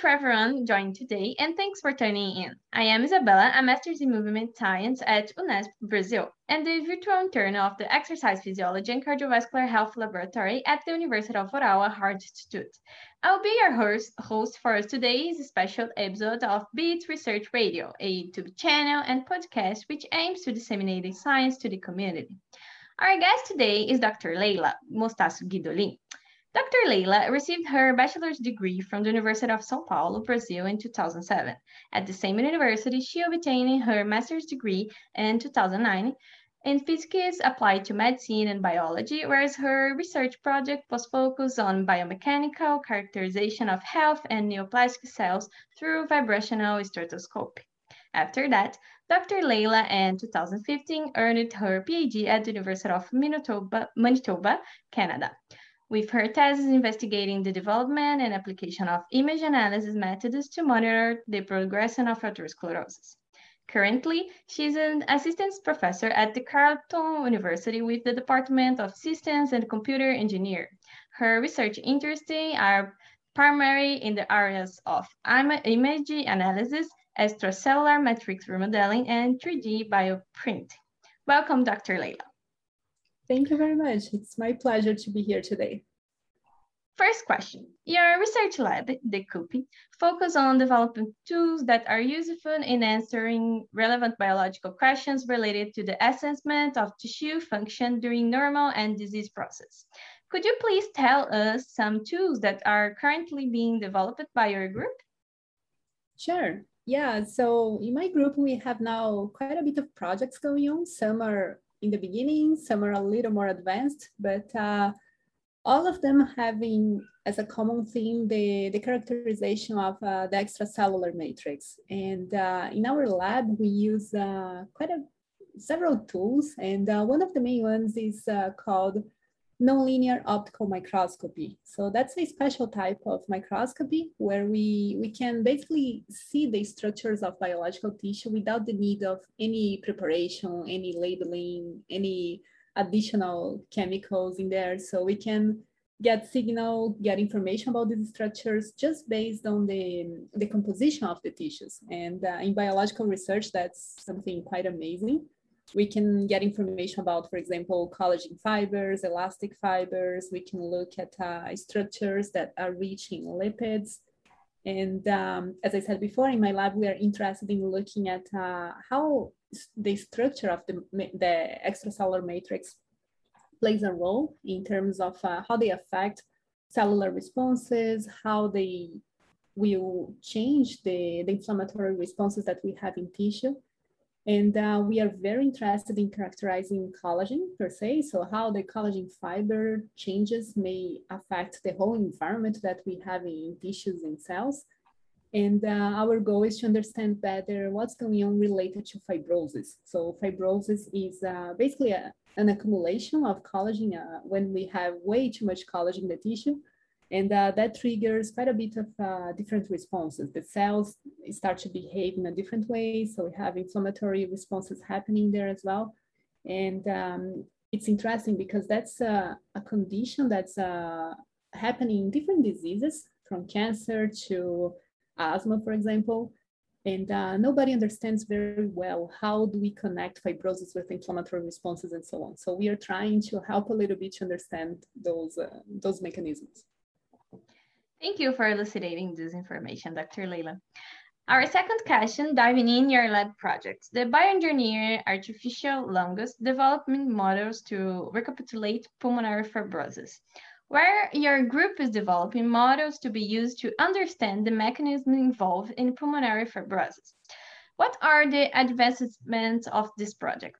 for everyone joining today, and thanks for tuning in. I am Isabella, a Master's in Movement Science at Unesp, Brazil, and the virtual intern of the Exercise Physiology and Cardiovascular Health Laboratory at the University of Ottawa Heart Institute. I'll be your host for today's special episode of Beats Research Radio, a YouTube channel and podcast which aims to disseminate science to the community. Our guest today is Dr. Leila Mostaço Guidolin. Dr. Leila received her bachelor's degree from the University of São Paulo, Brazil in 2007. At the same university, she obtained her master's degree in 2009 in physics applied to medicine and biology, whereas her research project was focused on biomechanical characterization of health and neoplastic cells through vibrational spectroscopy. After that, Dr. Leila in 2015 earned her PhD at the University of Manitoba, Canada, with her thesis investigating the development and application of image analysis methods to monitor the progression of atherosclerosis. Currently, she is an assistant professor at the Carleton University with the Department of Systems and Computer Engineering. Her research interests are primarily in the areas of image analysis, extracellular matrix remodeling, and 3D bioprinting. Welcome, Dr. Leila. Thank you very much. It's my pleasure to be here today. First question. Your research lab, the CUPI, focus on developing tools that are useful in answering relevant biological questions related to the assessment of tissue function during normal and disease process. Could you please tell us some tools that are currently being developed by your group? Sure. Yeah, so in my group, we have now quite a bit of projects going on. Some are in the beginning, some are a little more advanced, but all of them having as a common theme the characterization of the extracellular matrix. And in our lab, we use several tools, and one of the main ones is called nonlinear optical microscopy. So that's a special type of microscopy where we can basically see the structures of biological tissue without the need of any preparation, any labeling, any additional chemicals in there. So we can get signal, get information about these structures just based on the composition of the tissues. And in biological research, that's something quite amazing. We can get information about, for example, collagen fibers, elastic fibers. We can look at structures that are rich in lipids. And as I said before, in my lab, we are interested in looking at how the structure of the extracellular matrix plays a role in terms of how they affect cellular responses, how they will change the inflammatory responses that we have in tissue. And we are very interested in characterizing collagen per se, so how the collagen fiber changes may affect the whole environment that we have in tissues and cells. And our goal is to understand better what's going on related to fibrosis. So fibrosis is basically an accumulation of collagen when we have way too much collagen in the tissue. And that triggers quite a bit of different responses. The cells start to behave in a different way. So we have inflammatory responses happening there as well. And it's interesting because that's a condition that's happening in different diseases, from cancer to asthma, for example. And nobody understands very well how do we connect fibrosis with inflammatory responses and so on. So we are trying to help a little bit to understand those mechanisms. Thank you for elucidating this information, Dr. Leila. Our second question, diving in your lab projects, the bioengineer artificial lungs development models to recapitulate pulmonary fibrosis, where your group is developing models to be used to understand the mechanism involved in pulmonary fibrosis. What are the advancements of this project?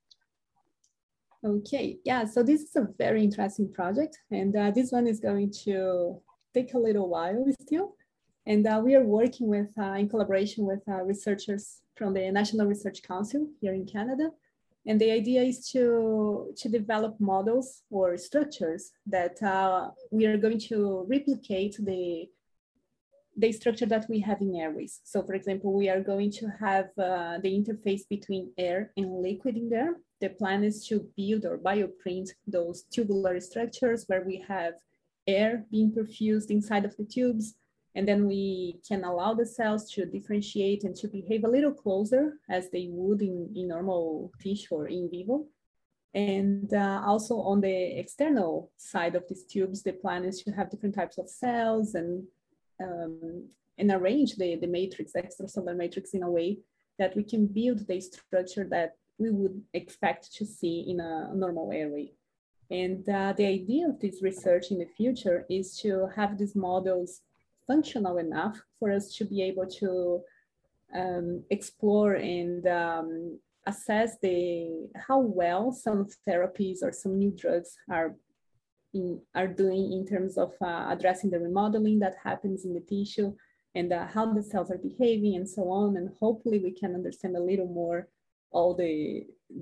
Okay, yeah, so this is a very interesting project, and this one is going to take a little while still. And we are working with, in collaboration with researchers from the National Research Council here in Canada. And the idea is to develop models or structures that we are going to replicate the structure that we have in airways. So for example, we are going to have the interface between air and liquid in there. The plan is to build or bioprint those tubular structures where we have air being perfused inside of the tubes, And then we can allow the cells to differentiate and to behave a little closer as they would in normal tissue or in vivo. And also on the external side of these tubes, the plan is to have different types of cells and arrange the matrix, the extracellular matrix, in a way that we can build the structure that we would expect to see in a normal airway. And the idea of this research in the future is to have these models functional enough for us to be able to explore and assess how well some therapies or some new drugs are doing in terms of addressing the remodeling that happens in the tissue, and how the cells are behaving and so on. And hopefully we can understand a little more all the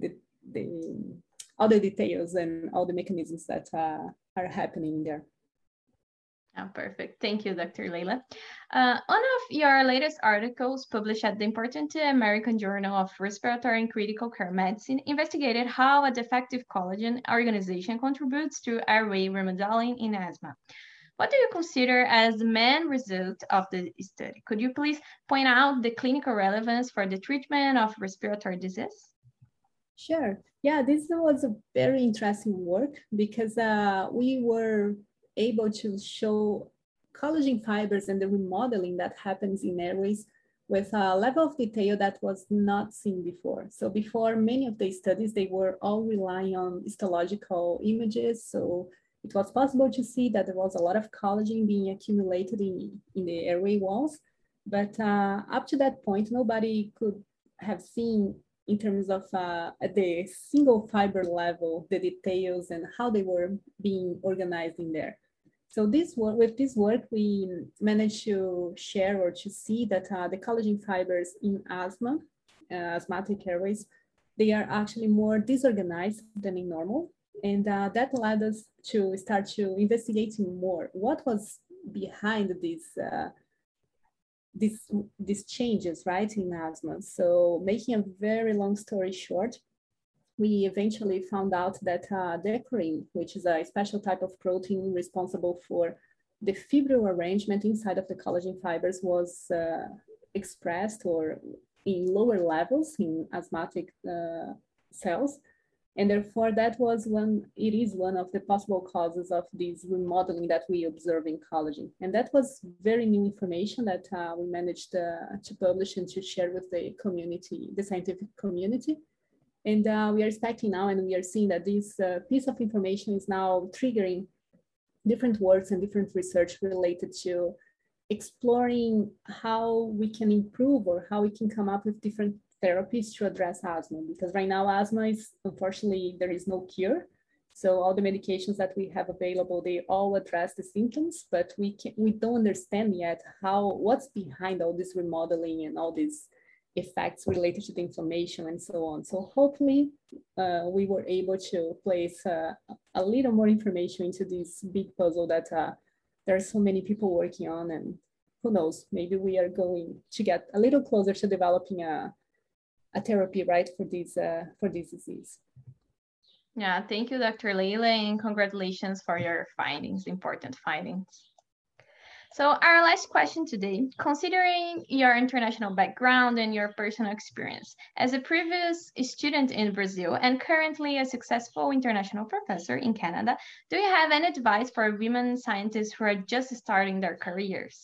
details and all the mechanisms that are happening there. Oh, perfect. Thank you, Dr. Leila. One of your latest articles published at the important American Journal of Respiratory and Critical Care Medicine investigated how a defective collagen organization contributes to airway remodeling in asthma. What do you consider as the main result of the study? Could you please point out the clinical relevance for the treatment of respiratory disease? Sure. Yeah, this was a very interesting work because we were able to show collagen fibers and the remodeling that happens in airways with a level of detail that was not seen before. So before, many of the studies, they were all relying on histological images. So it was possible to see that there was a lot of collagen being accumulated in the airway walls. But up to that point, nobody could have seen in terms of at the single fiber level, the details and how they were being organized in there. So with this work, we managed to share or to see that the collagen fibers in asthma, asthmatic airways, they are actually more disorganized than in normal. And that led us to start to investigating more what was behind these changes, right, in asthma. So making a very long story short, we eventually found out that decorin, which is a special type of protein responsible for the fibril arrangement inside of the collagen fibers, was expressed or in lower levels in asthmatic cells. And therefore, it is one of the possible causes of this remodeling that we observe in collagen. And that was very new information that we managed to publish and to share with the community, the scientific community. And we are expecting now, and we are seeing that this piece of information is now triggering different works and different research related to exploring how we can improve or how we can come up with different therapies to address asthma. Because right now, asthma is, unfortunately, there is no cure. So all the medications that we have available, they all address the symptoms, but we don't understand yet what's behind all this remodeling and all these effects related to the inflammation and so on. So hopefully we were able to place a little more information into this big puzzle that there are so many people working on, and who knows, maybe we are going to get a little closer to developing a therapy, right, for this disease. Yeah, thank you, Dr. Leila, and congratulations for your findings, important findings. So our last question today, considering your international background and your personal experience as a previous student in Brazil and currently a successful international professor in Canada, do you have any advice for women scientists who are just starting their careers?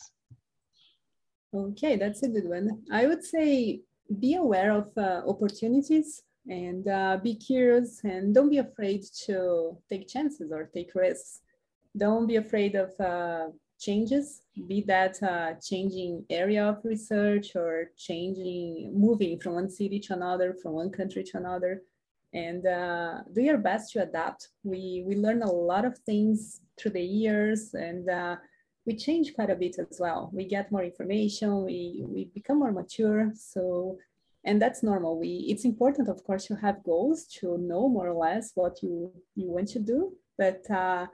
Okay, that's a good one. I would say be aware of opportunities and be curious, and don't be afraid to take chances or take risks. Don't be afraid of changes, be that changing area of research or moving from one city to another, from one country to another, and do your best to adapt. We learn a lot of things through the years, and we change quite a bit as well. We get more information, we become more mature, and that's normal. It's important, of course, to have goals, to know more or less what you want to do, but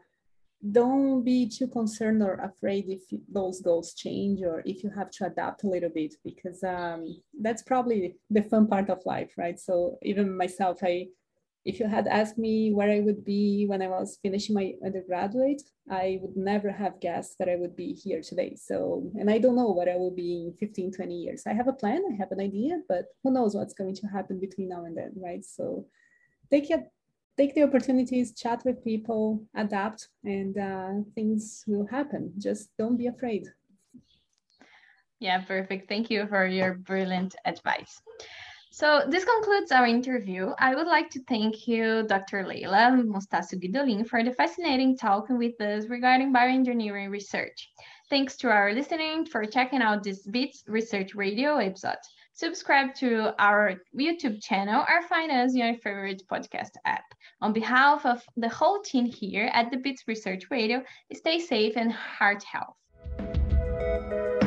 don't be too concerned or afraid if those goals change or if you have to adapt a little bit, because that's probably the fun part of life, right? So even myself, if you had asked me where I would be when I was finishing my undergraduate, I would never have guessed that I would be here today. So, and I don't know what I will be in 15, 20 years. I have a plan, I have an idea, but who knows what's going to happen between now and then, right? So take the opportunities, chat with people, adapt, and things will happen. Just don't be afraid. Yeah, perfect. Thank you for your brilliant advice. So this concludes our interview. I would like to thank you, Dr. Leila Mostasso Guidolin, for the fascinating talk with us regarding bioengineering research. Thanks to our listening for checking out this BITS Research Radio episode. Subscribe to our YouTube channel or find us in your favorite podcast app. On behalf of the whole team here at the BITS Research Radio, stay safe and heart health.